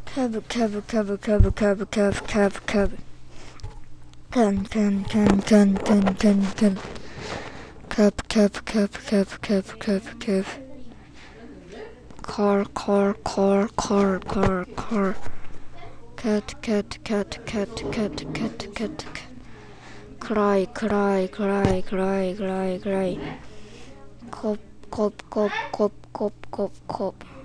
Cover, cover, cover, cover, cover, cover, cover, cover. Can. Cup. Car. Cat. Cry. Cop.